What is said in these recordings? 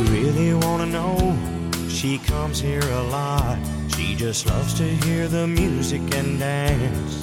really want to know, she comes here a lot. She just loves to hear the music and dance.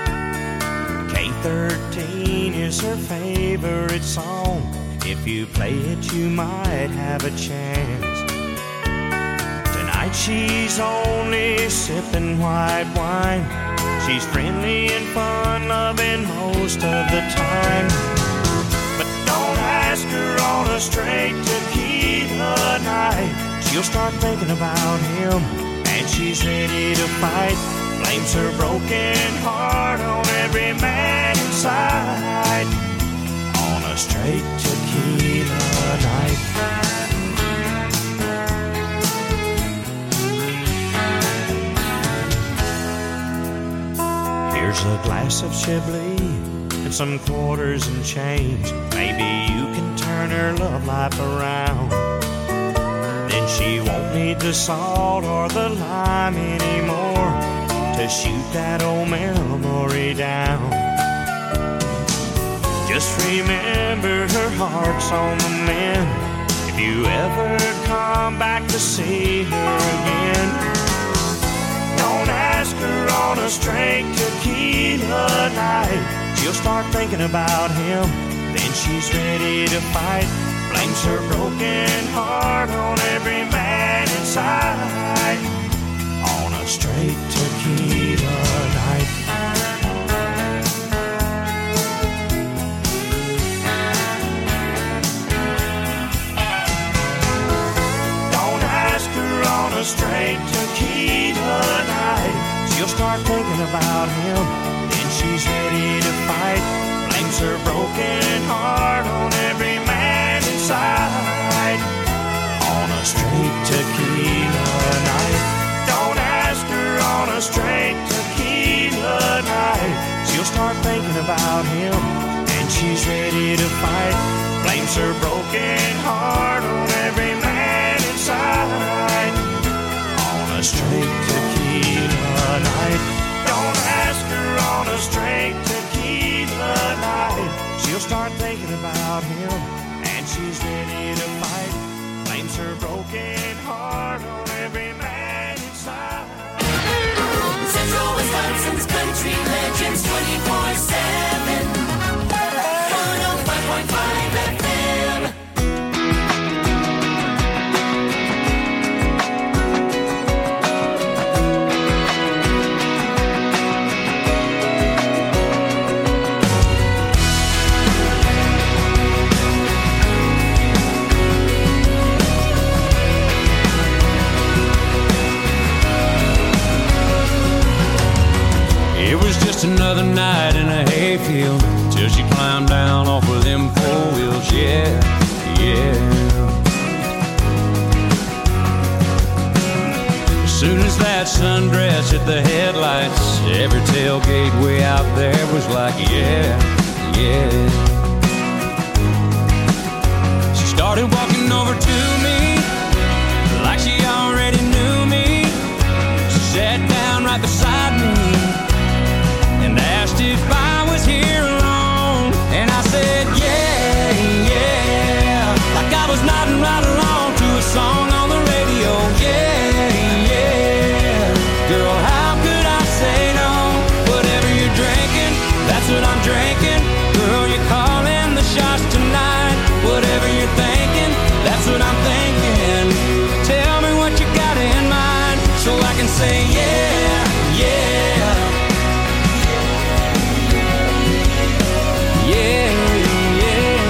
K13 is her favorite song. If you play it, you might have a chance. Tonight she's only sipping white wine. She's friendly and fun-loving most of the time. But don't ask her on a straight tequila night. She'll start thinking about him, and she's ready to fight. Blames her broken heart on every man inside. On a straight tequila night. Here's a glass of Chablis and some quarters and change. Maybe you can turn her love life around. Then she won't need the salt or the lime anymore to shoot that old memory down. Just remember her heart's on the mend. If you ever come back to see her again, don't ask her on a straight tequila night. She'll start thinking about him, then she's ready to fight. Blames her broken heart on every man inside. On a straight tequila night. Don't ask her on a straight tequila night. She'll start thinking about him, then she's ready to fight. Blames her broken heart on every man inside. On a straight tequila night. Don't ask her on a straight tequila night. She'll start thinking about him, and she's ready to fight. Blames her broken heart on every man inside. On a straight tequila night. Don't ask her on a straight tequila night. She'll start thinking about him, and she's ready to fight. Blames her broken heart on every man inside. Central Wisconsin's country legends 24/7. 105.5 FM. It was just another night in a hayfield till she climbed down off of them 4 wheels, yeah, yeah. As soon as that sundress hit the headlights, every tailgate way out there was like, yeah, yeah. She started walking over to me like she already knew me. She sat down right beside me and asked if I was here alone. And I said, yeah, yeah, like I was nodding right along to a song on the radio. Yeah, yeah, girl, how could I say no? Whatever you're drinking, that's what I'm drinking. Girl, you're calling the shots tonight. Whatever you're thinking, that's what I'm thinking. Tell me what you got in mind so I can say yeah, yeah. Yeah, yeah.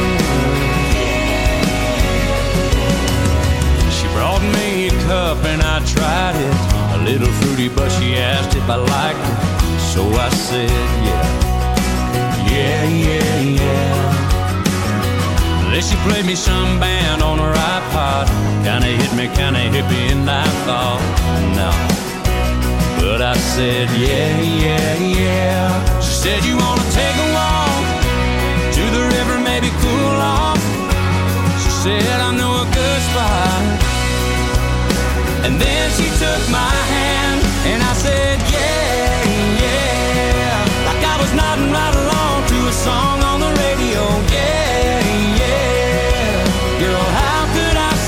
She brought me a cup and I tried it. A little fruity, but she asked if I liked it. So I said, yeah, yeah, yeah, yeah. Then she played me some band on her iPod. Kinda hit me, kinda hippie, and I thought, no. But I said, yeah, yeah, yeah. She said, you wanna take a walk to the river, maybe cool off. She said, I know a good spot. And then she took my hand and I said, yeah, yeah, like I was nodding right along to a song on the radio. Yeah, yeah, girl, how could I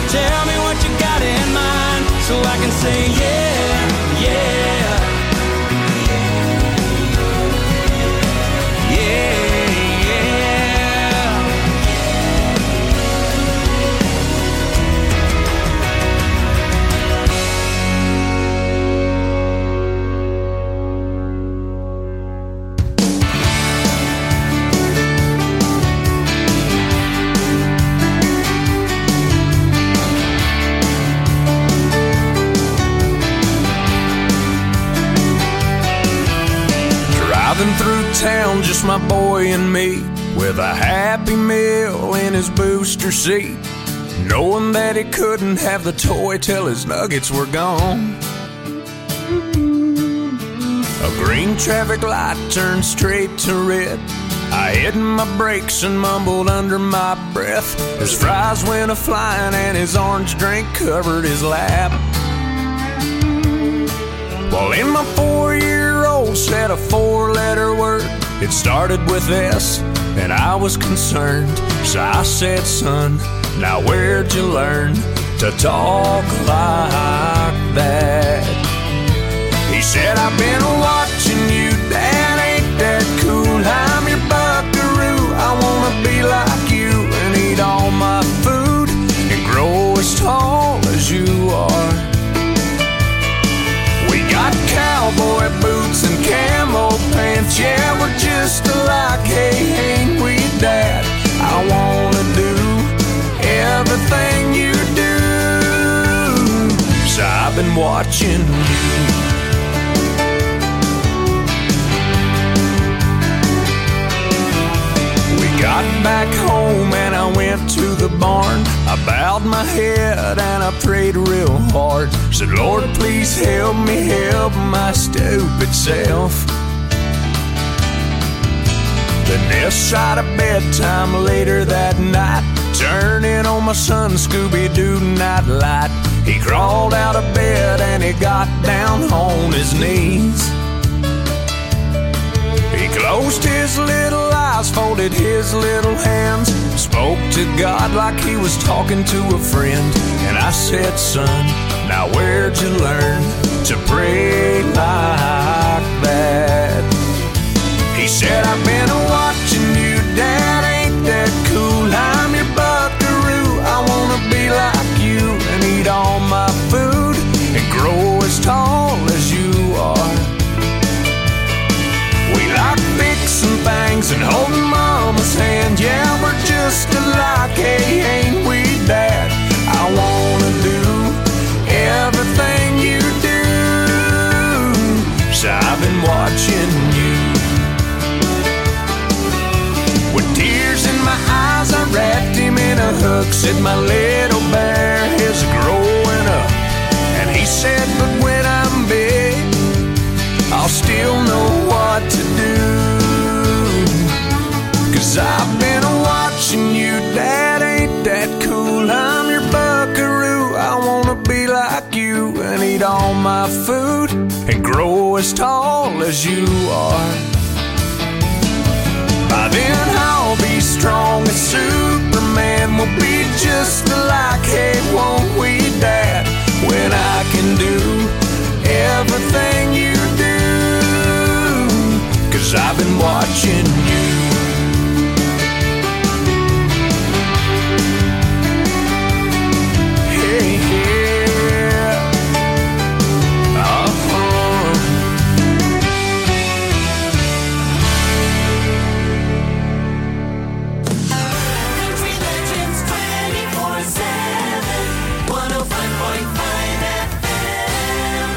Tell me what you got in mind, so I can say yeah, yeah. Driving through town, just my boy and me, with a Happy Meal in his booster seat, knowing that he couldn't have the toy till his nuggets were gone. A green traffic light turned straight to red. I hit my brakes and mumbled under my breath. His fries went a-flying and his orange drink covered his lap. Well, in my 4-year-old said a 4-letter word. It started with S, and I was concerned. So I said, son, now where'd you learn to talk like that? He said, I've been watching you, Dad, ain't that cool? I'm your buckaroo, I wanna be like you and eat all my food and grow as tall as you are. We got cowboy boots and camo pants, yeah, we're just alike, hey, ain't we, Dad? I wanna do everything you do, so I've been watching you. Got back home and I went to the barn. I bowed my head and I prayed real hard. Said, Lord, please help me help my stupid self. Then this side of bedtime later that night, turning on my son Scooby-Doo nightlight. He crawled out of bed and he got down on his knees. He closed his little eyes, folded his little hands, spoke to God like he was talking to a friend. And I said, son, now where'd you learn to pray like that? He said, I've been watching you, Dad, ain't that cool? I'm your buckaroo, I wanna be like you and eat all my food and grow as tall as you are. We like fixing things and holding Mama's hand. Yeah, we're just alike, hey, ain't we, Dad? I wanna do everything you do, so I've been watching you. With tears in my eyes, I wrapped him in a hug. Said my little bear is growing up. And he said, but when I'm big, I'll still know what to do. 'Cause I've been watching you, Dad, ain't that cool? I'm your buckaroo, I wanna be like you and eat all my food and grow as tall as you are. By then I'll be strong as Superman, we'll be just alike, hey, won't we, Dad? When I can do everything you do, 'cause I've been watching you. Hey, yeah. Country Legends 24/7, 105.5 FM.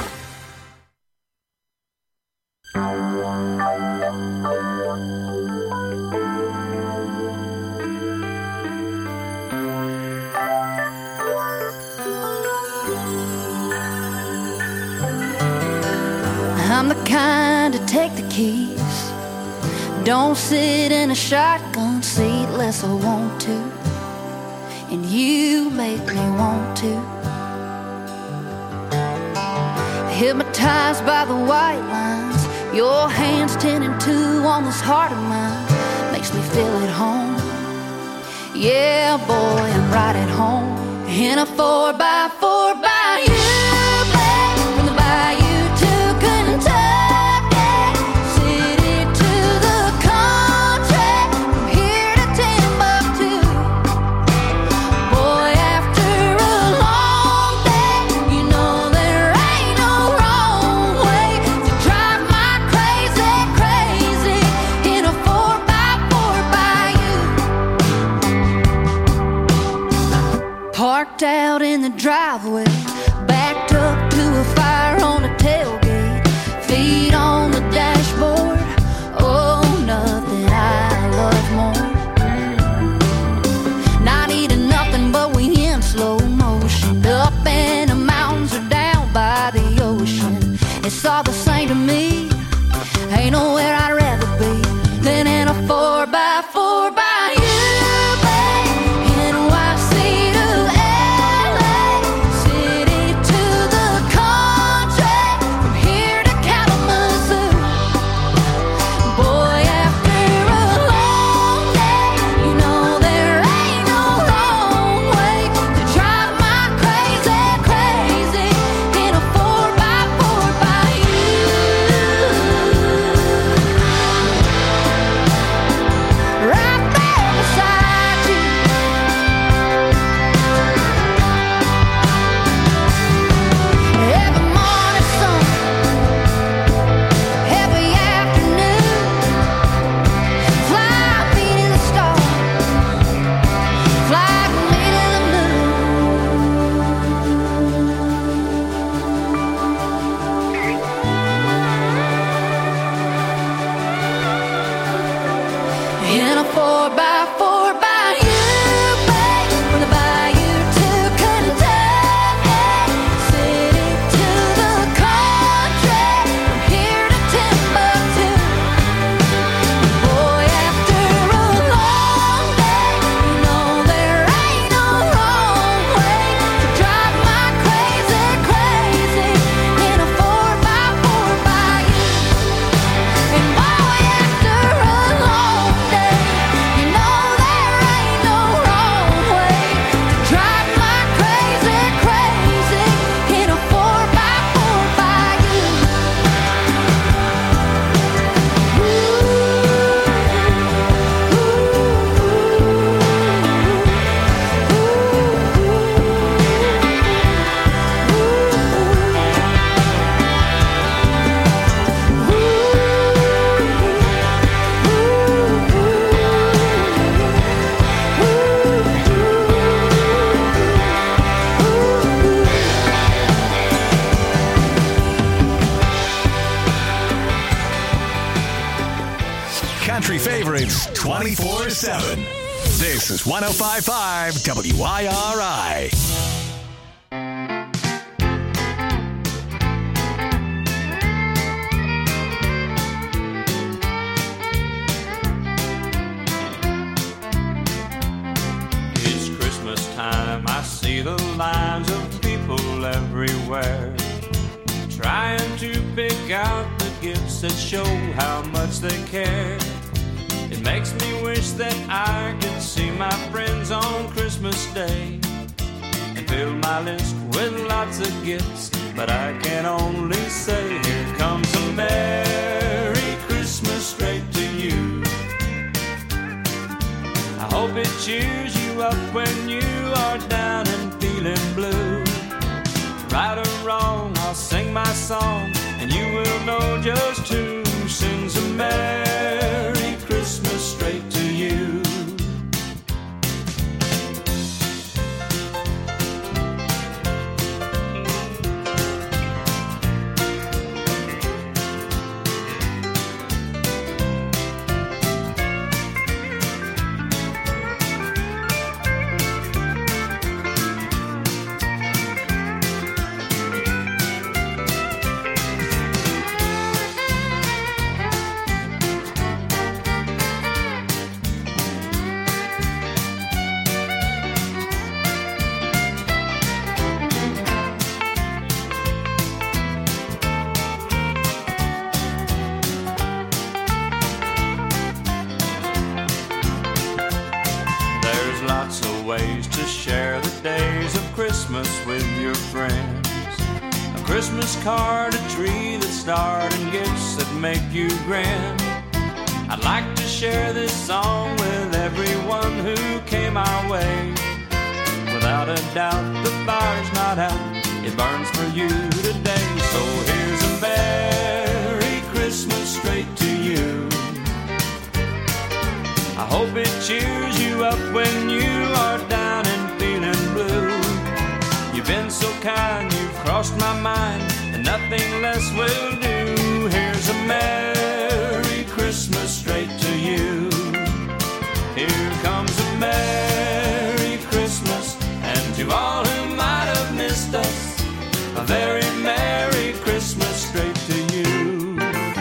I'm the kind to take the keys, don't sit in a shotgun seat unless I want to, and you make me want to. Hypnotized by the white lines, your hands 10 and 2 on this heart of mine, makes me feel at home. Yeah, boy, I'm right at home. in a 4x4 bayou, babe, from the bayou to Kentucky, city to the country, from here to Timbuktu. Boy, after a long day, you know there ain't no wrong way to drive my crazy, crazy in a 4x4 bayou. Parked out in the driveway, backed up to a fire on the tailgate, feet on the dashboard. Oh, nothing I love more. Not eating nothing, but we in slow motion, up in the mountains or down by the ocean. It's all the same to me. Ain't nowhere I'd rather be than in a 4x4 bayou, babe. NYC to LA, city to the country, from here to Kalamazoo. Boy, after a long day, you know there ain't no wrong way to drive my crazy, crazy in a 4x4 bayou. Right there beside you. Every morning sun, every afternoon, fly me to the stars, fly me to the moon. In a 4x4 bayou, babe, from the bayou to Kentucky, city to the country, from here to Timbuktu. Boy, after a long day, you know there ain't no wrong way to drive my crazy, crazy in a 4x4 bayou. And boy, after a long day, you know there ain't no wrong way to drive my crazy, crazy in a 4x4 bayou. Country favorites 24/7. This is 105.5 WIRI. It's Christmas time, I see the lines of people everywhere, trying to pick out the gifts that show how much they care. It makes me wish that I could see my friends on Christmas Day and fill my list with lots of gifts, but I can only say here comes a Merry Christmas straight to you. I hope it cheers you up when you are down and feeling blue. Right or wrong, I'll sing my song, and you will know just who sings a Merry Christmas straight to you. There's lots of ways to share the days of Christmas with your friends. A Christmas card, a tree that starred, and gifts that make you grin. I'd like to share this song with everyone who came our way. Without a doubt, the fire's not out, it burns for you today. So here's a Merry Christmas straight to you. I hope it cheers you up when you are down and feeling blue. You've been so kind, you've crossed my mind, and nothing less will do. Here's a Merry Christmas straight to you. Here comes a Merry Christmas, and to all who might have missed us, a very Merry Christmas straight to you.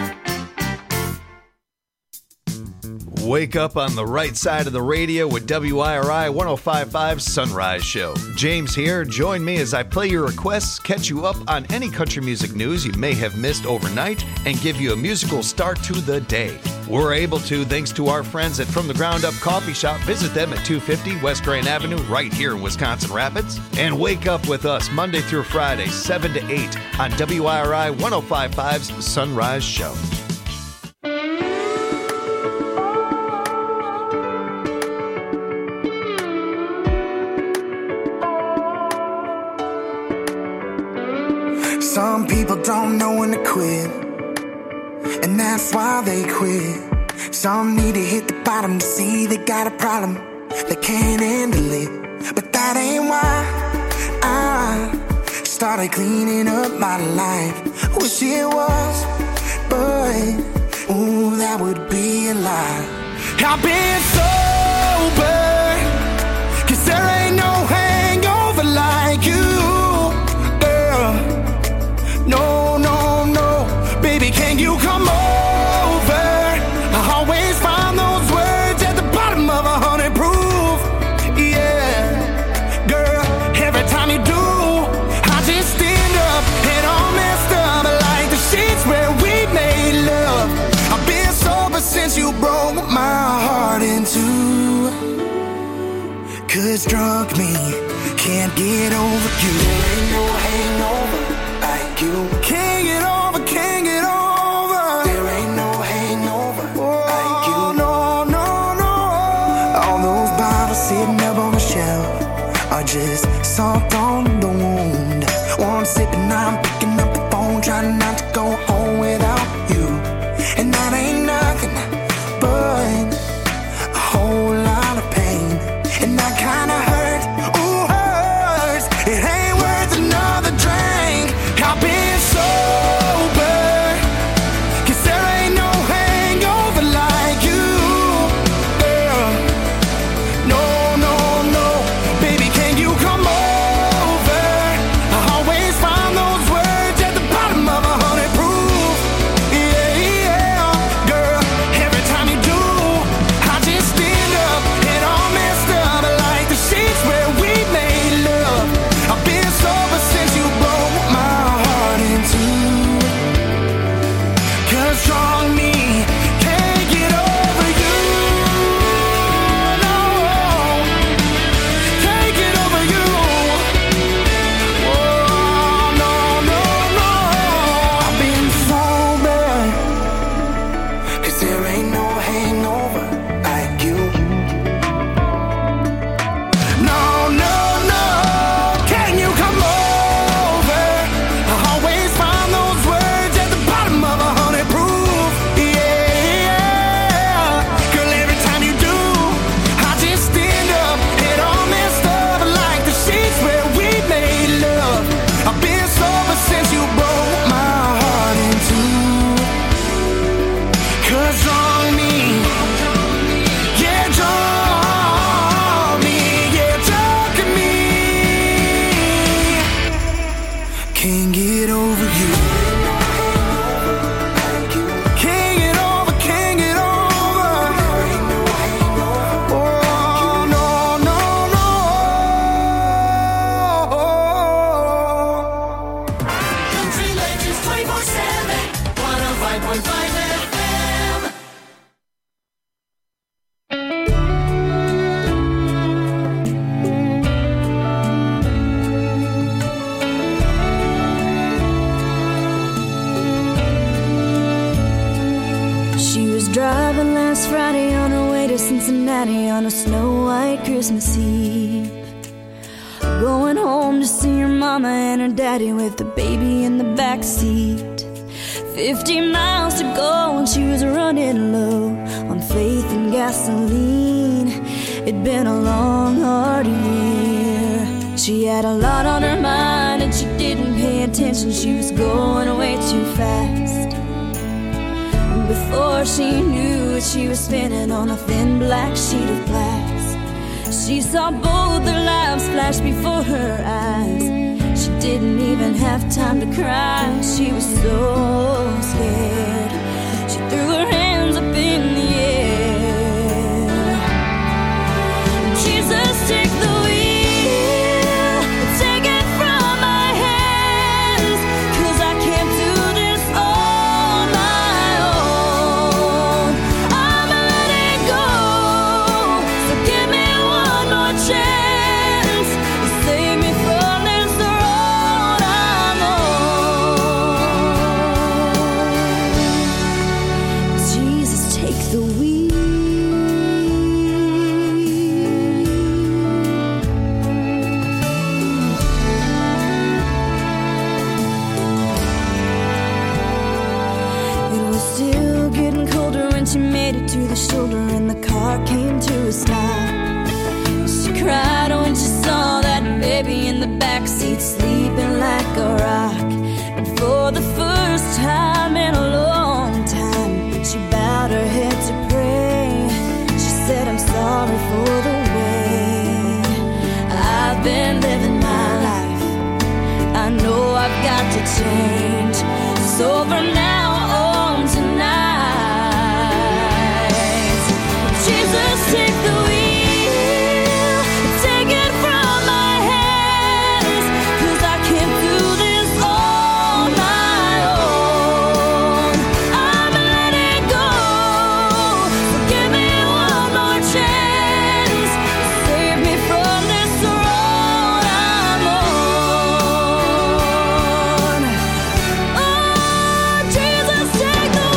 Wake up on the right side of the radio with WIRI 105.5 Sunrise Show. James here. Join me as I play your requests, catch you up on any country music news you may have missed overnight, and give you a musical start to the day. We're able to thanks to our friends at From the Ground Up Coffee Shop. Visit them at 250 West Grand Avenue right here in Wisconsin Rapids. And wake up with us Monday through Friday, 7 to 8 on WIRI 105.5's Sunrise Show. Some people don't know when to quit, and that's why they quit. Some need to hit the bottom to see they got a problem, they can't handle it. But that ain't why I started cleaning up my life. Wish it was, but ooh, that would be a lie. I've been sober, 'cause there ain't no hangover like you. No, no, no, baby, can you come over? I always find those words at the bottom of 100 proof. Yeah, girl, every time you do, I just stand up and all messed up like the sheets where we made love. I've been sober since you broke my heart in two. 'Cause drunk me can't get over you. There ain't no hangover like you. Can't get over, can't get over. There ain't no hangover like you. No, no, no. All those bottles sitting up on the shelf are just salt on the wound. One sip and I'm picking up the phone, trying not to go home without you. And that ain't nothing but a whole lot of pain. And that kinda hurt, ooh, hurts. It ain't worth another drink. I've been sober, 'cause there ain't no hangover like you. No, no, no, baby, can you come over? on a snow-white Christmas Eve, going home to see her mama and her daddy with the baby in the back seat. 50 miles to go and she was running low on faith and gasoline. It'd been a long, hard year. She had a lot on her mind and she didn't pay attention. She was going way too fast. Before she knew it, she was spinning on a thin black sheet of glass. She saw both their lives flash before her eyes. She didn't even have time to cry. She was so scared. She threw her hands up in the air. Jesus, take the wheel, take it from my hands, 'cause I can't do this on my own. I'm letting go, so give me one more chance to save me from this road I'm on. Jesus, take the wheel. It was still getting colder when she made it to the shoulder and the car came to a stop. She cried when she saw that baby in the backseat sleeping like a rock. And for the first time in a long time, she bowed her head to pray. She said, I'm sorry for the way I've been living my life. I know I've got to change. So from now on tonight, Jesus, take the wheel, take it from my hands, 'cause I can't do this on my own. I'm letting go, so give me one more chance to save me from this road I'm on. Oh, Jesus, take the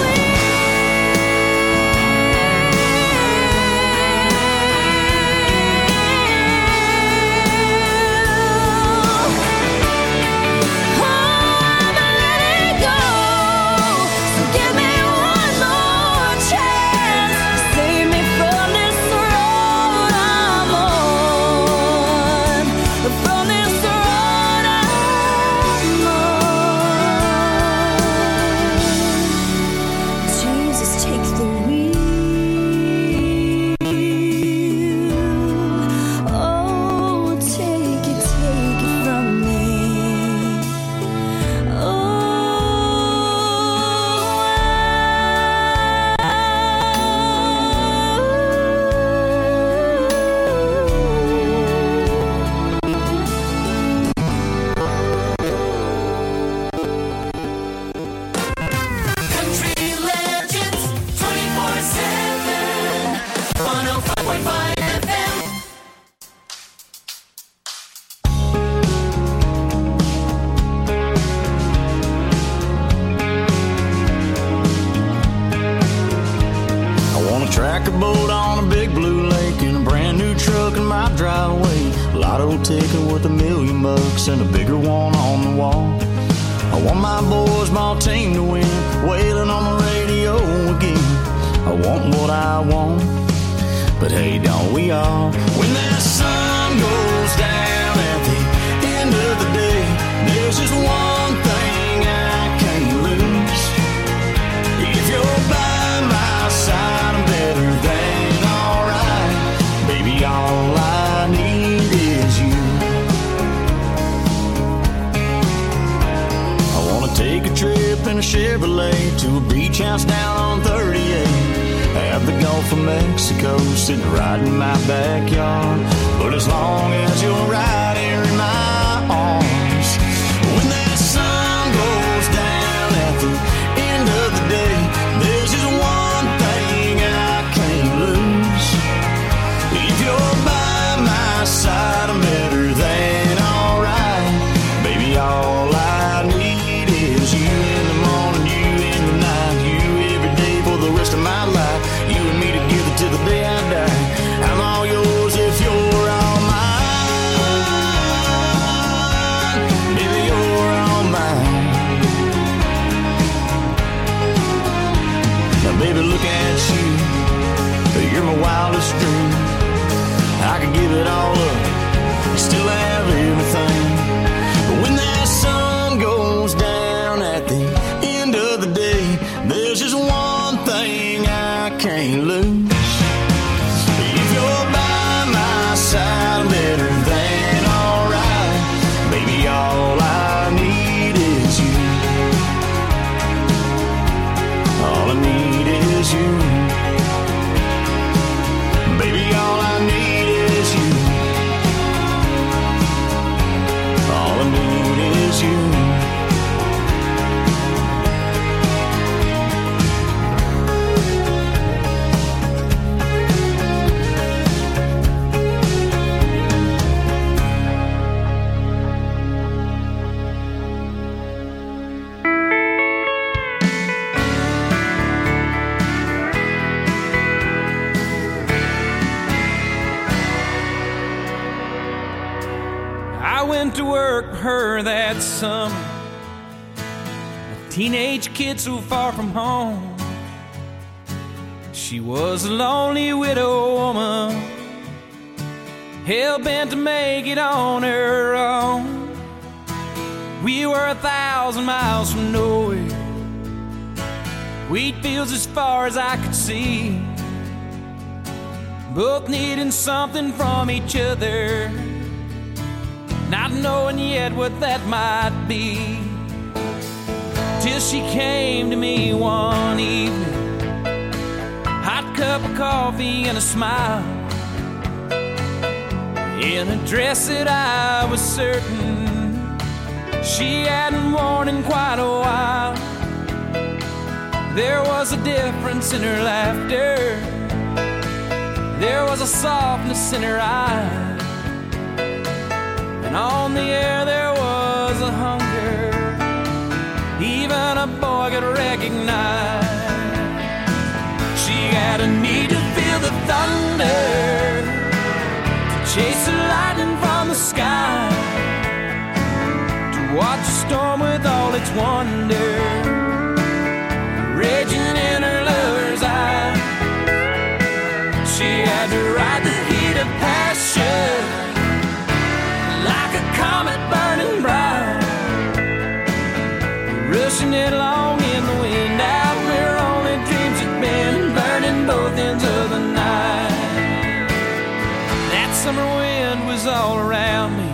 Track a boat on a big blue lake in a brand new truck in my driveway. Lotto ticket worth $1,000,000 and a bigger one on the wall. I want my boys' ball team to win, wailing on the radio again. I want what I want, but hey, don't we all? When that sun goes down at the end of the day, there's just one thing I can't lose. If you're by my side, I'm better than alright. Baby, all I need is you. I wanna take a trip in a Chevrolet to a beach house down on 38. Have the Gulf of Mexico sitting right in my backyard. But as long as you're right here in my arms, when that sun goes down at the end of the day, there's just one thing I can't lose. If you're by my side, I'm better than alright. Baby, all I need is you in the morning, you in the night, you every day for the rest of my life. You and me together till the day I die. I'm all I went to work for her that summer, a teenage kid so far from home. She was a lonely widow woman, hell-bent to make it on her own. We were 1,000 miles from nowhere, wheat fields as far as I could see, both needing something from each other, not knowing yet what that might be. Till she came to me one evening, hot cup of coffee and a smile, in a dress that I was certain she hadn't worn in quite a while. There was a difference in her laughter, there was a softness in her eyes, and on the air there was a hunger even a boy could recognize. She had a need to feel the thunder, to chase the lightning from the sky, to watch a storm with all its wonder raging in her lover's eye. She had to ride the heat of passion like a comet burning bright, rushing it along in the wind out where only dreams had been, burning both ends of the night. That summer wind was all around me,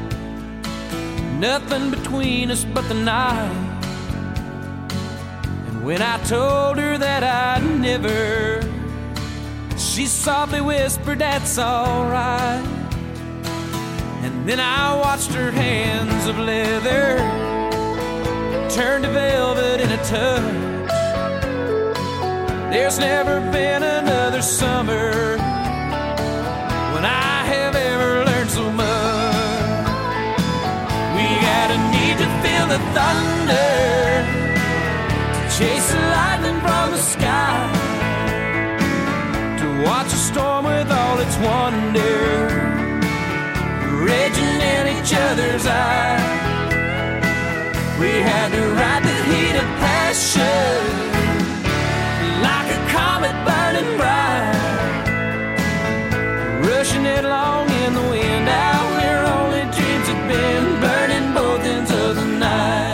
nothing between us but the night. And when I told her that I'd never, she softly whispered, "That's alright." And then I watched her hands of leather turn to velvet in a touch. There's never been another summer when I have ever learned so much. We had a need to feel the thunder, to chase the lightning from the sky, to watch a storm with all its wonder raging in each other's eyes. We had to ride the heat of passion like a comet burning bright, rushing it along in the wind out where only dreams had been, burning both ends of the night.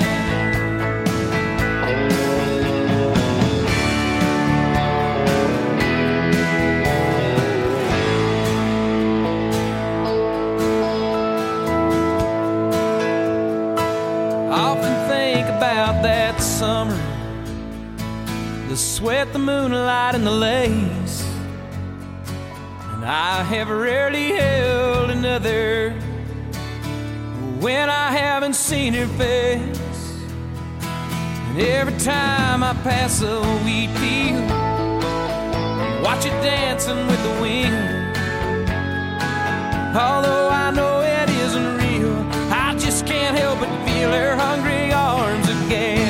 That summer, the sweat, the moonlight, and the lace, and I have rarely held another when I haven't seen her face. And every time I pass a wheat field, watch it dancing with the wind, although I know it isn't real, I just can't help but feel her hungry arms again.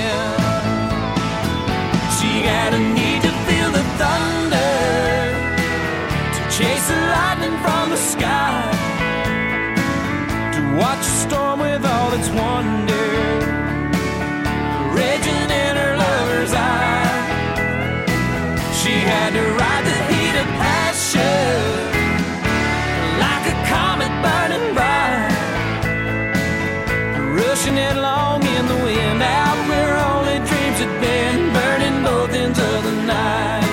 She had a need to feel the thunder, to chase the lightning from the sky, to watch a storm with all its wonder raging in her lover's eye. She had to ride the heat of passion like a comet burning bright, rushing it along in the wind out where only dreams had been, burning both ends of the night,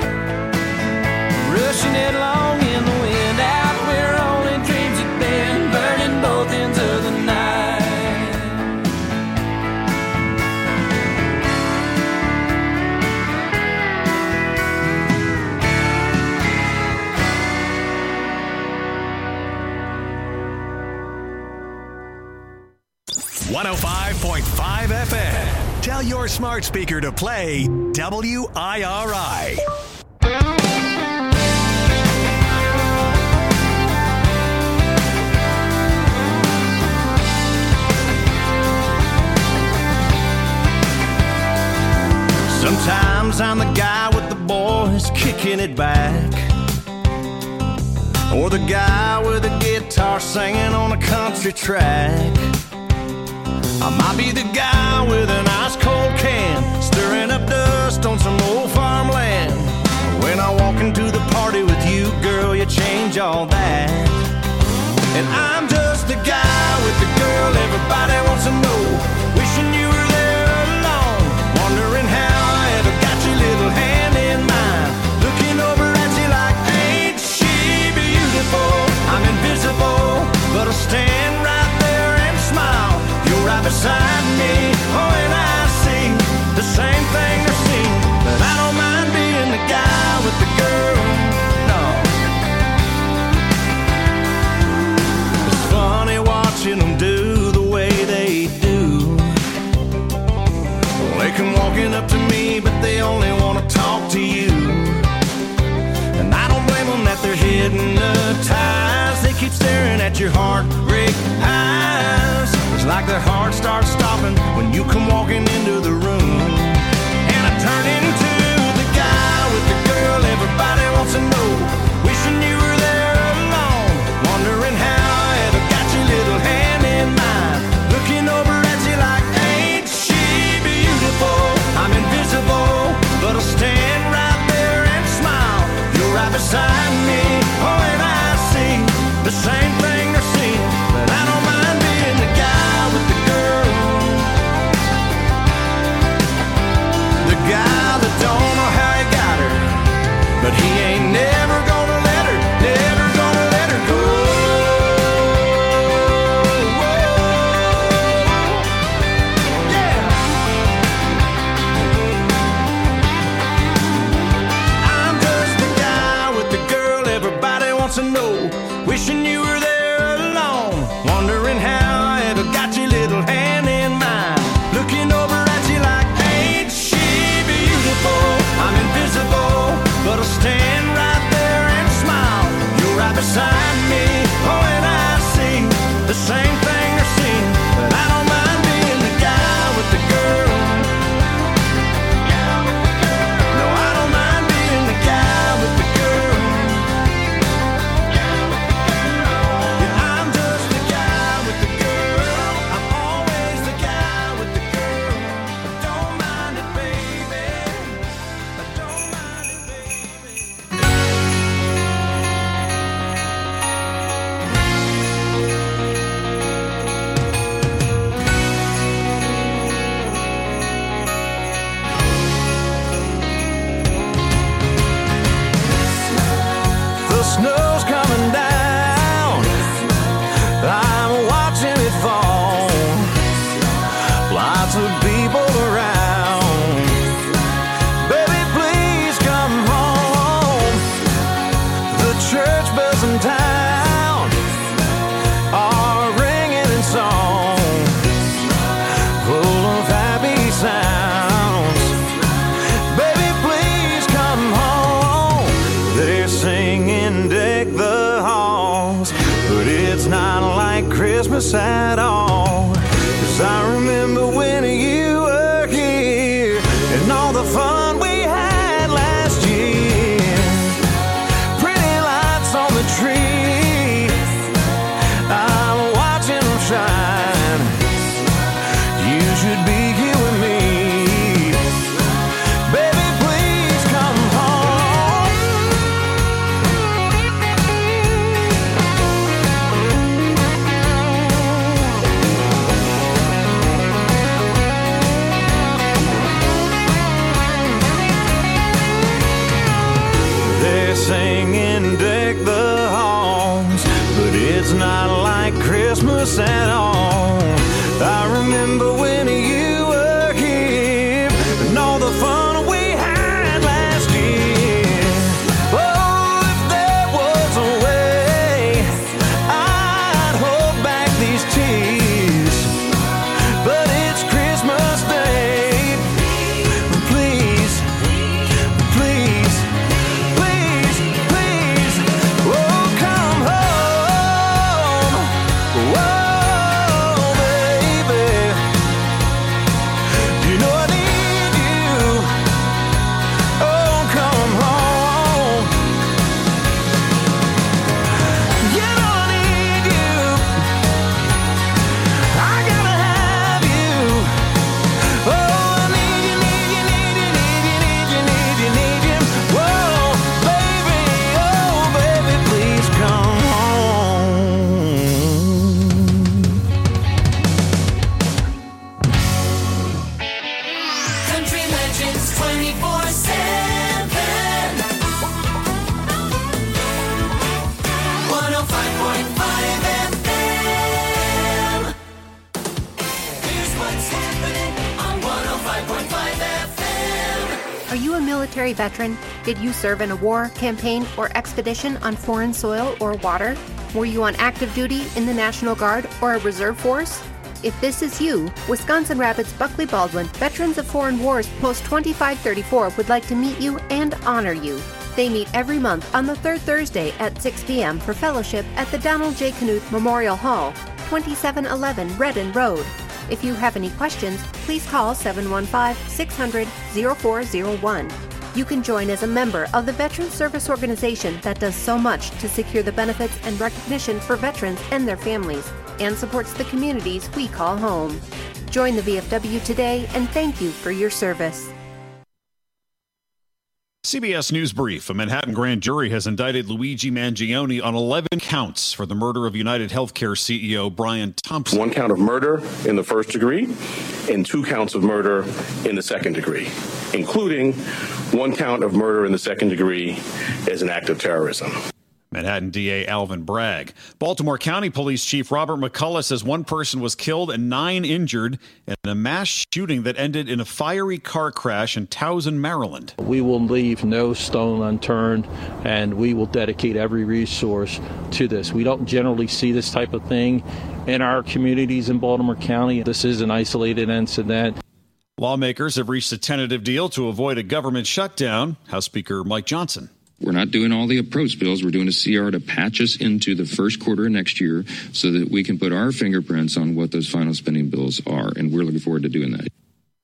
rushing it along in the wind out where only dreams had been, burning both ends of the night. 105.5 FM. Tell your smart speaker to play WIRI. Sometimes I'm the guy with the boys kicking it back, or the guy with a guitar singing on a country track. I might be the guy with an ice cold can, stirring up dust on some old farmland. When I walk into the party with you, girl, you change all that. And I'm just the guy with the girl everybody wants to know, wishing you were there alone, wondering how I ever got your little hand in mine, looking over at you like, ain't she beautiful? I'm invisible, but I'll stand right there and smile. You're right beside me, oh, and I see the same thing they're seeing, but I don't mind being the guy with the girl, no. It's funny watching them do the way they do. They come walking up to me, but they only want to talk to you. And I don't blame them that they're hypnotized. They keep staring at your heartbreak eyes. It's like their heart starts stopping when you come walking into the room. And I turn into the guy with the girl everybody wants to know, wishing you were there alone, wondering how I ever got your little hand in mine, looking over at you like, ain't she beautiful? I'm invisible, but I'll stand right there and smile. You're right beside me, oh, and I see the same thing they're seeing, but I don't mind being the guy with the girl, the guy that don't know how he got her, but he ain't never gonna let her, never gonna let her go. Yeah. I'm just the guy with the girl everybody wants to know, wishing you were there alone, wondering how I ever got your little hand in mine, looking over at you like, ain't she beautiful? I'm invisible, but I'll stand right there and smile. You're right beside me, oh, and I see the same thing they're seeing, but I don't mind being the guy with the girl. No, I don't mind being the guy with the girl. Yeah, I'm just the guy with the girl. I'm always the guy with the girl. I don't mind it, baby. I don't mind it, baby. The snow's coming down, I'm watching it fall, lots of people around, baby please come home. The church bells in town are ringing in song, full of happy sounds, baby please come home. They're singing Deck the Halls, but it's not like Christmas at all. 'Cause I remember when you were here and all the fun we had last year. Pretty lights on the tree, I'm watching them shine. You should be here with me. Baby, please come home. They're singing Deck the Halls, but it's not like Christmas at all. I remember when you were here and all the fun we had last year. Oh, if there was a way, I'd hold back these tears, but it's Christmas Day. Please, please, please, please, oh, come home. Whoa. military veteran? Did you serve in a war, campaign, or expedition on foreign soil or water? Were you on active duty in the National Guard or a reserve force? If this is you, Wisconsin Rapids Buckley Baldwin Veterans of Foreign Wars Post 2534 would like to meet you and honor you. They meet every month on the third Thursday at 6 p.m. for fellowship at the Donald J. Knuth Memorial Hall, 2711 Redden Road. If you have any questions, please call 715-600-0401. You can join as a member of the Veterans Service Organization that does so much to secure the benefits and recognition for veterans and their families, and supports the communities we call home. Join the VFW today, and thank you for your service. CBS News Brief. A Manhattan grand jury has indicted Luigi Mangione on 11 counts for the murder of United Healthcare CEO Brian Thompson. 1 count of murder in the first degree and 2 counts of murder in the second degree, including 1 count of murder in the second degree as an act of terrorism. Manhattan DA Alvin Bragg. Baltimore County Police Chief Robert McCullough says 1 person was killed and 9 injured in a mass shooting that ended in a fiery car crash in Towson, Maryland. We will leave no stone unturned, and we will dedicate every resource to this. We don't generally see this type of thing in our communities in Baltimore County. This is an isolated incident. Lawmakers have reached a tentative deal to avoid a government shutdown. House Speaker Mike Johnson. We're not doing all the approach bills. We're doing a CR to patch us into the first quarter of next year so that we can put our fingerprints on what those final spending bills are. And we're looking forward to doing that.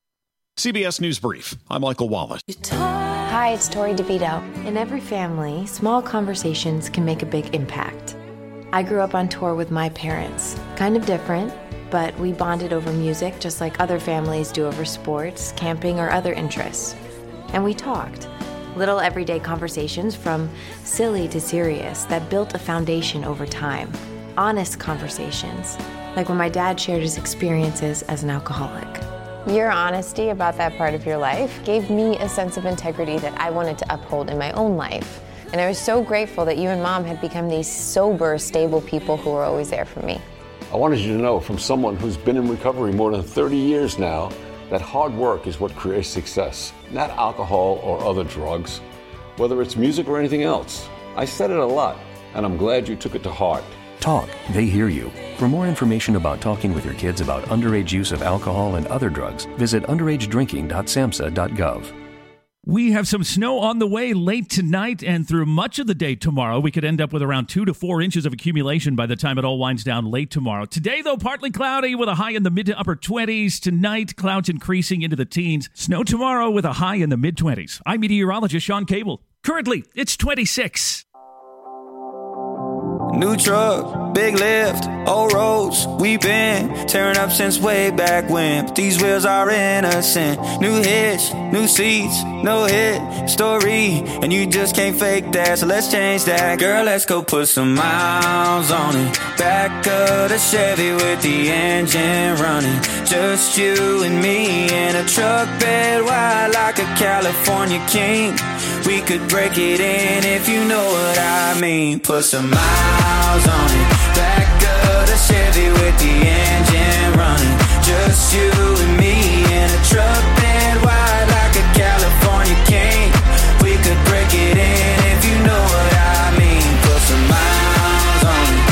CBS News Brief. I'm Michael Wallace. Hi, it's Tori DeVito. In every family, small conversations can make a big impact. I grew up on tour with my parents. Kind of different, but we bonded over music just like other families do over sports, camping, or other interests. And we talked. Little everyday conversations from silly to serious that built a foundation over time. Honest conversations, like when my dad shared his experiences as an alcoholic. Your honesty about that part of your life gave me a sense of integrity that I wanted to uphold in my own life. And I was so grateful that you and Mom had become these sober, stable people who were always there for me. I wanted you to know from someone who's been in recovery more than 30 years now that hard work is what creates success, not alcohol or other drugs, whether it's music or anything else. I said it a lot, and I'm glad you took it to heart. Talk, they hear you. For more information about talking with your kids about underage use of alcohol and other drugs, visit underagedrinking.samhsa.gov. We have some snow on the way late tonight and through much of the day tomorrow. We could end up with around 2 to 4 inches of accumulation by the time it all winds down late tomorrow. Today, though, partly cloudy with a high in the mid to upper 20s. Tonight, clouds increasing into the teens. Snow tomorrow with a high in the mid-20s. I'm meteorologist Sean Cable. Currently, it's 26. New truck, big lift, old roads, we been tearing up since way back when. But these wheels are innocent. New hitch, new seats, no hit story, and you just can't fake that, so let's change that. Girl, let's go put some miles on it. Back of the Chevy with the engine running. Just you and me in a truck bed wide like a California king. We could break it in if you know what I mean. Put some miles on it. Back of the Chevy with the engine running. Just you and me in a truck bed wide like a California king. We could break it in if you know what I mean. Put some miles on it.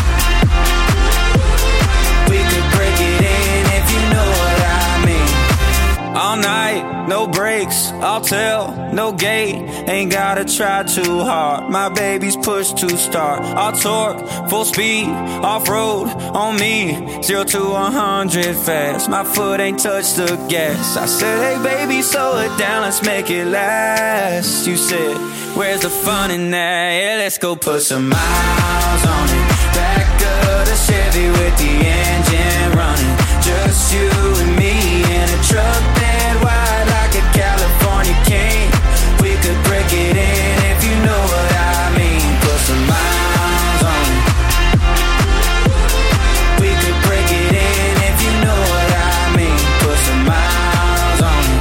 We could break it in if you know what I mean. All night, no brakes, I'll tell, no gate. Ain't gotta try too hard. My baby's push to start. I'll torque, full speed, off-road on me. 0 to 100 fast. My foot ain't touched the gas. I said, hey baby, slow it down, let's make it last. You said, where's the fun in that? Yeah, let's go put some miles on it. Back of the Chevy with the engine running. Just you and me in a truck bed wide like a California king. We could break it in if you know what I mean. Put some miles on it. We could break it in if you know what I mean. Put some miles on it.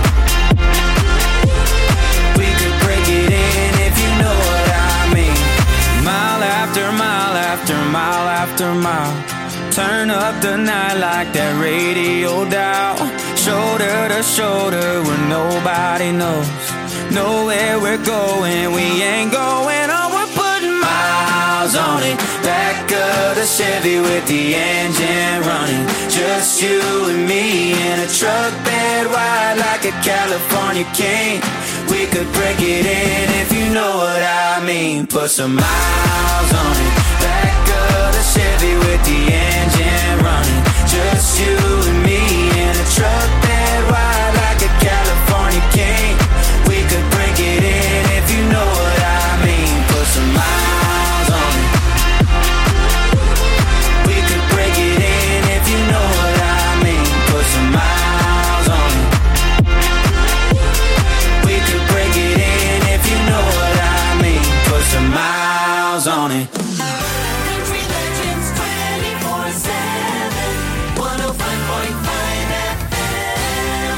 We could break it in if you know what I mean. Mile after mile after mile after mile. Turn up the night like that radio dial. Shoulder to shoulder where nobody knows. know where we're going. We ain't going on, we're putting miles on it. Back of the Chevy with the engine running. Just you and me in a truck bed wide like a California king. We could break it in if you know what I mean. Put some miles on it. Back of the Chevy with the engine running. Just you and me in a truck bed wide like a California king. We could break it in if you know what I mean. Put some miles on it. We could break it in if you know what I mean. Put some miles on it. We could break it in if you know what I mean. Put some miles on it. Country Legends 24/7, 105.5 FM.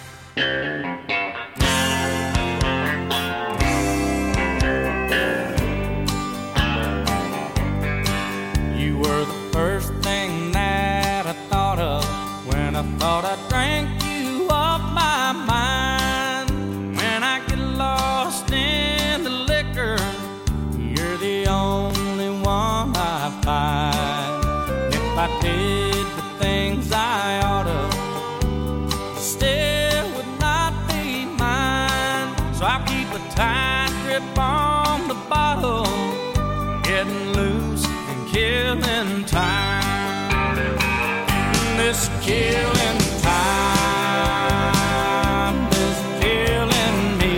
You were the first thing that I thought of when I thought I drank you off my mind. When I get lost in the liquor, you're the only one I find. If I did the things I ought to, still would not be mine. So I'll keep a tight grip on the bottle, getting loose and killing time. This killing time is killing me.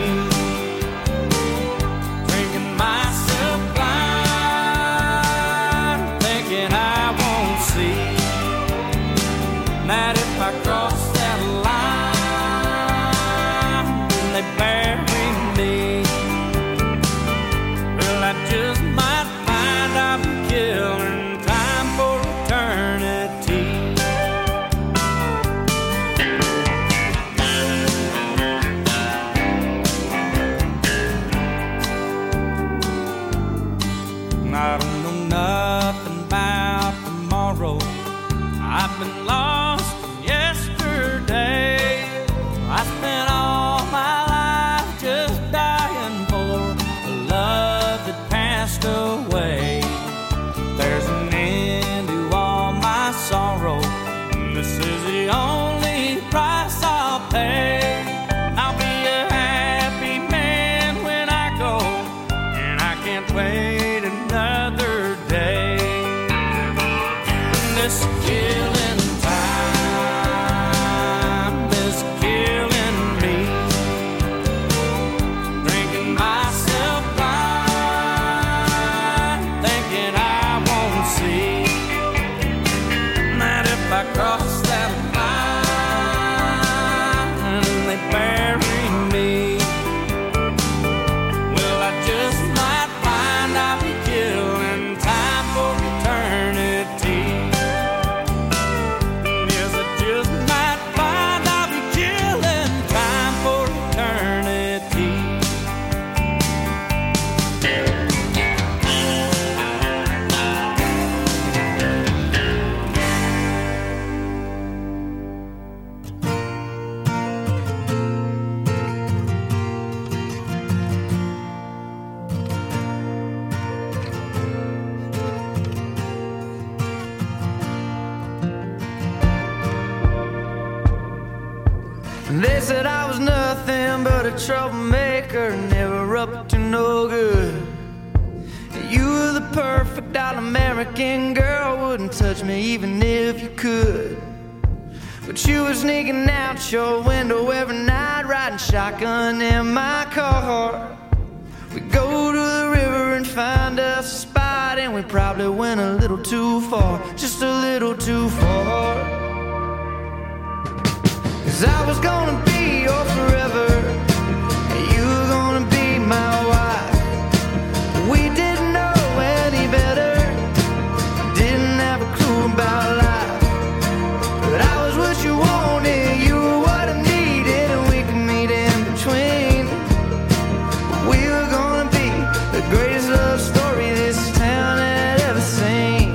Drinking myself blind, thinking I won't see that if I cross that line, they bury me. Well, I just might find I'm killing time for eternity. I don't know nothing about tomorrow. I've been lost in yesterday. I spent all my life just dying for a love that passed away. There's an end to all my sorrow. This is the only price I'll pay. I'll be a happy man when I go, and I can't wait another day. This killing time is killing me. Drinking myself blind, thinking I won't see that if I cross that line, they bury me. Well, I just might find I'll be killing time for eternity. Yes, I just might find I'll be killing time for eternity. They said I was nothing but a troublemaker, never up to no good. You were the perfect all-American girl, wouldn't touch me even if you could. But you were sneaking out your window every night, riding shotgun in my car. We go to the river and find us a spot, and we probably went a little too far, just a little too far. 'Cause I was gonna be your forever, and you were gonna be my wife. We didn't know any better, didn't have a clue about life. But I was what you wanted, you were what I needed, and we could meet in between. We were gonna be the greatest love story this town had ever seen.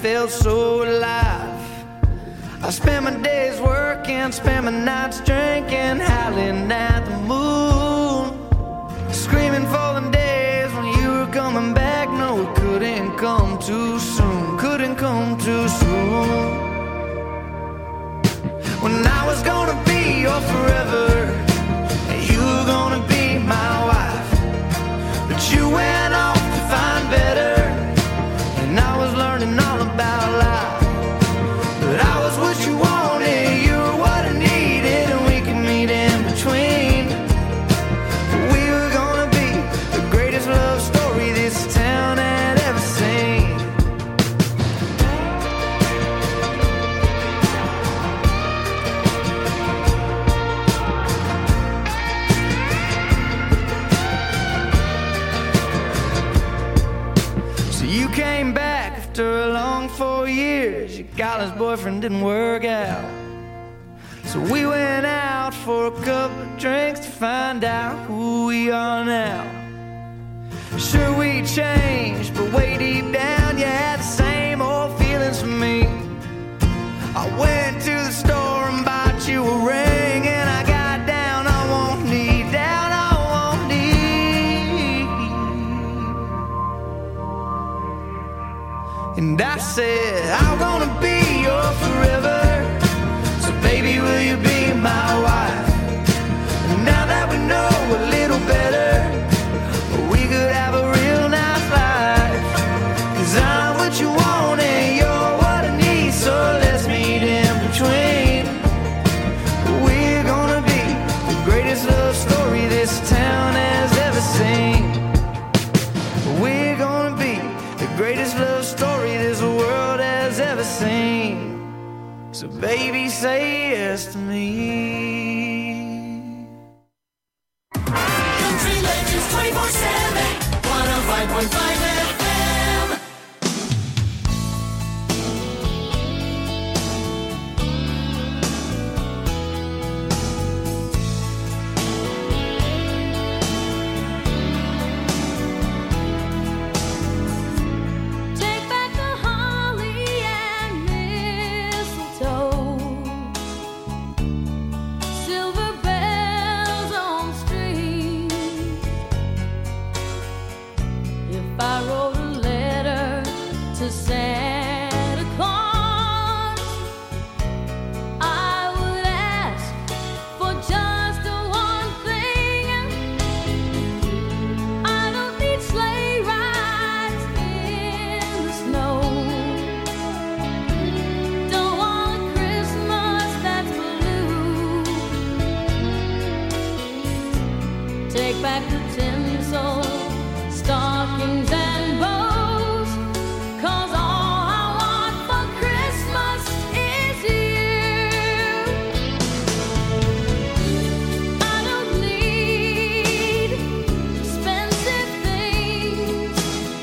felt so alive. I spent my days working, spent my nights drinking, howling at the moon, screaming for the days when you were coming back. No, it couldn't come too soon, couldn't come too soon. When I was gonna be your forever, and you were gonna be my wife, but you went off to find better, and I was learning all about life. But I was what you wanted, you were what I needed, and we could meet in between. We were gonna be the greatest love story this town had ever seen. So you came back after a long 4 years. Your college boyfriend didn't work out, so we went out for a couple of drinks to find out who we are now. Sure, we changed, but way deep down you had the same old feelings for me. I went to the store and bought you a ring, and I got down on one knee, down on one knee, and I said, I'm gonna be your forever, so baby, will you be my wife? And now that we know a little better, we could have a real nice life. 'Cause I'm what you want and you're what I need, so let's meet in between. We're gonna be the greatest love story this town has ever seen. We're gonna be the greatest love story this world has ever seen. So baby, say yes to me. Country Legends 24/7, 105.5 FM. Take back the holly and mistletoe, silver bells on string. If I wrote a letter to Santa Claus, I would ask for just one thing. I don't need sleigh rides in the snow. Don't want a Christmas that's blue. Take back the tinsel, stockings and bows, 'cause all I want for Christmas is you. I don't need expensive things,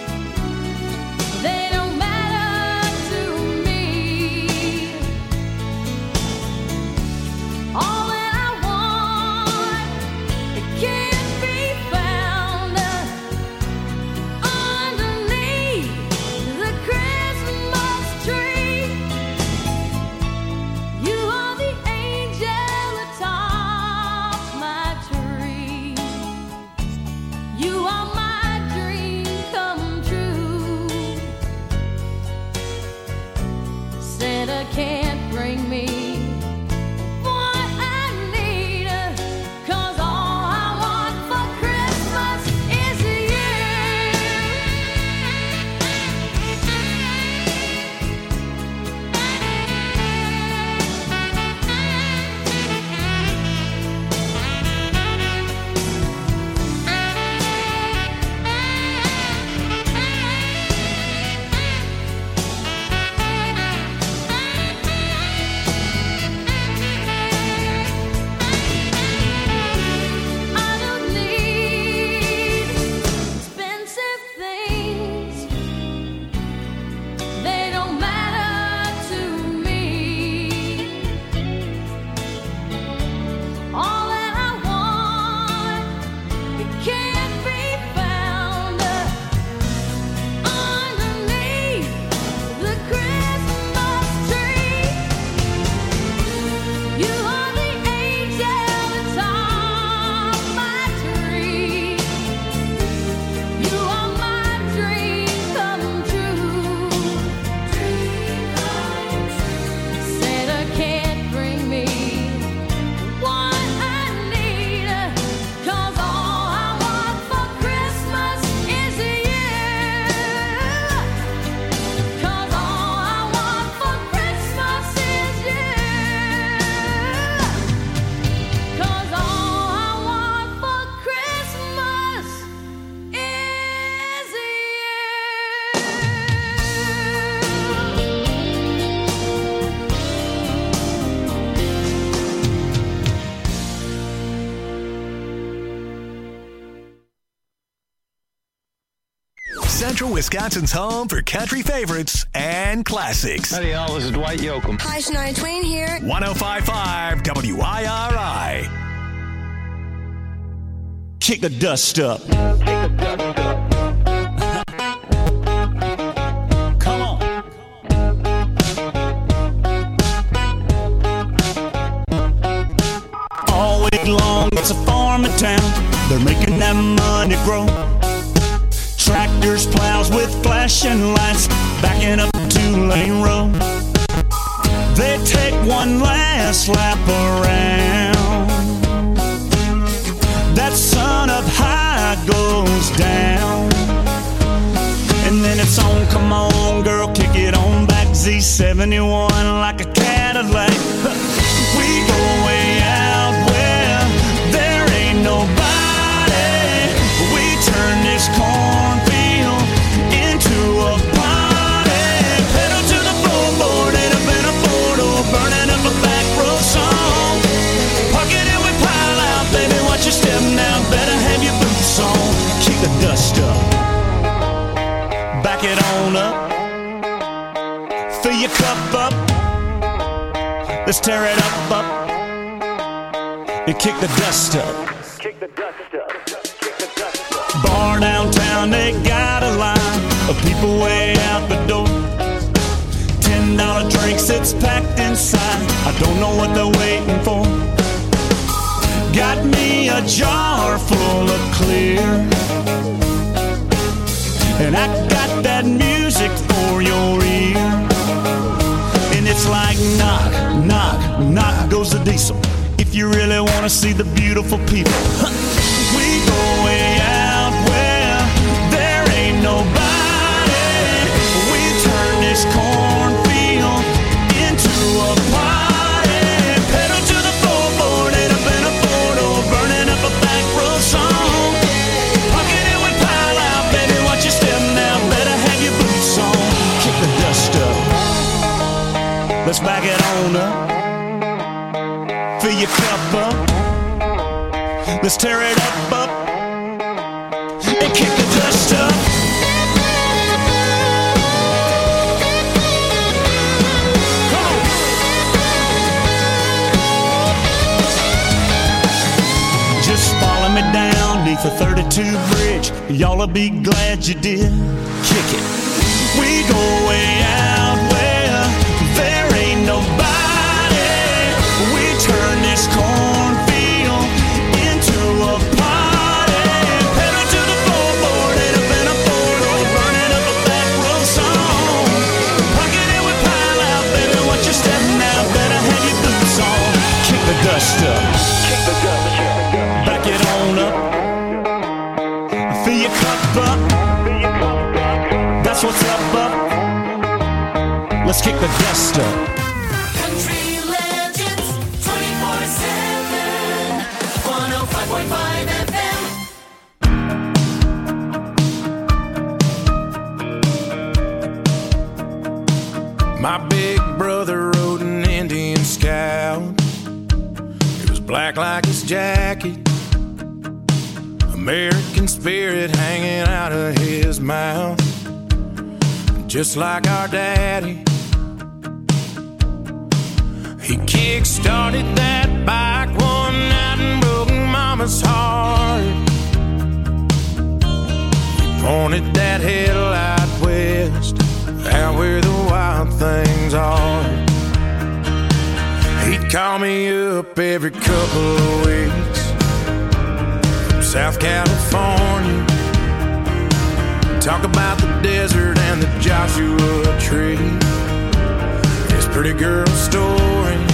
they don't matter to me. All that I want, it can't be found underneath the Christmas tree. You are the angel atop my tree. You are my dream come true. Santa can't bring me what I need, 'cause all I want for Christmas is you. Wisconsin's home for country favorites and classics. Howdy, y'all. This is Dwight Yoakam. Hi, Shania Twain here. 105.5 WIRI. Kick the dust up. Come on. All week long, it's a farming town. They're making that money grow. Tractors, plows with flashing lights, backing up 2-lane road. They take one last lap around. That sun up high goes down. And then it's on, come on girl, kick it on back. Z71 like a Cadillac. We go way out where there ain't nobody. We turn this cornfield into a party. Pedal to the floorboard and up in a four-door, burning up a back road song. Park it and we pile out, baby, watch your step now. Better have your boots on. Kick the dust up. Back it on up. Fill your cup up. Let's tear it up, up. And kick the dust up. Kick the dust up. Bar downtown, they got a line of people way out the door. $10 drinks, it's packed inside. I don't know what they're waiting for. Got me a jar full of clear, and I got that music for your ear. And it's like knock, knock, knock goes the diesel. If you really want to see the beautiful people, we go way out where there ain't nobody. We turn this cornfield into a party. Pedal to the floorboard and up in a four-door, burning up a back road song. Pocket it with pile out, baby, watch your step now. Better have your boots on. Kick the dust up. Let's back it on up. Fill your cup up. Let's tear it up, up. And kick the dust up. Come on. Just follow me down neath the 32 bridge. Y'all'll be glad you did. Kick it. We go way out where there ain't nobody. We turn this cornfield into a party. Pedal to the floorboard and up in a four-door, burning up a back road song. Pocket it with pile out, baby, watch your step now. Better have your boots on. Kick the dust up. Kick the dust up. Back it on up. Fill your cup up. That's what's up, up. Let's kick the dust up. Country legends 24/7. 105.5 FM. My big brother rode an Indian Scout. It was black like his jacket, American spirit hanging out of his mouth. Just like our daddy, he kick-started that bike one night and broke Mama's heart. He pointed that headlight west, out where the wild things are. He'd call me up every couple of weeks from South California, talk about the desert and the Joshua Tree, his pretty girl stories,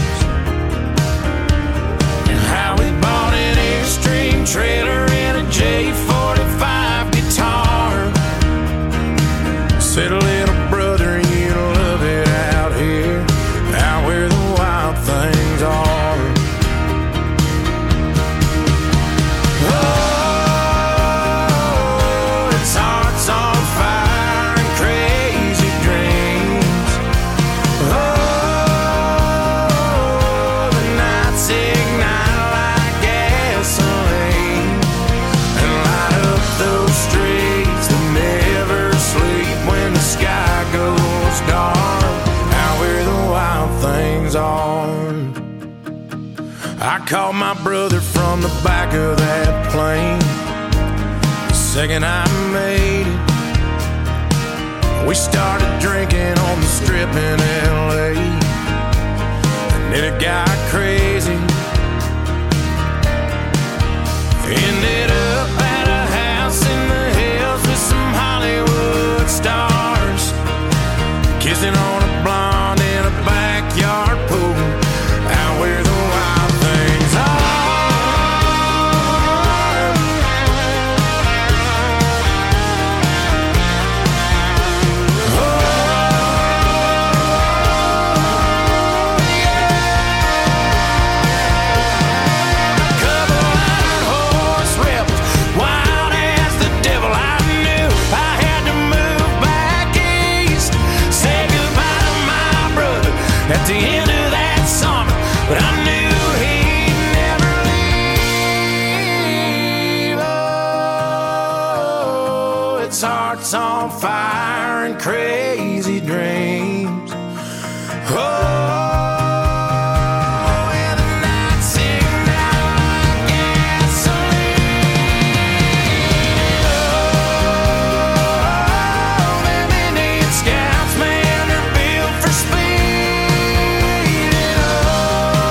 and how he bought an Airstream trailer and a J45 guitar. Said, little brother, you love it out here, out where the wild things are. Oh, it's hearts on fire and crazy dreams. Oh, start out where the wild things are. I called my brother from the back of that plane the second I made it. We started drinking on the strip in LA, and then it got crazy. Ended up at a house in the hills with some Hollywood stars, kissing on a blonde in a backyard pool, out where the wild things are. At the end of that summer, but I knew he'd never leave. Oh, its heart's on fire and crazy.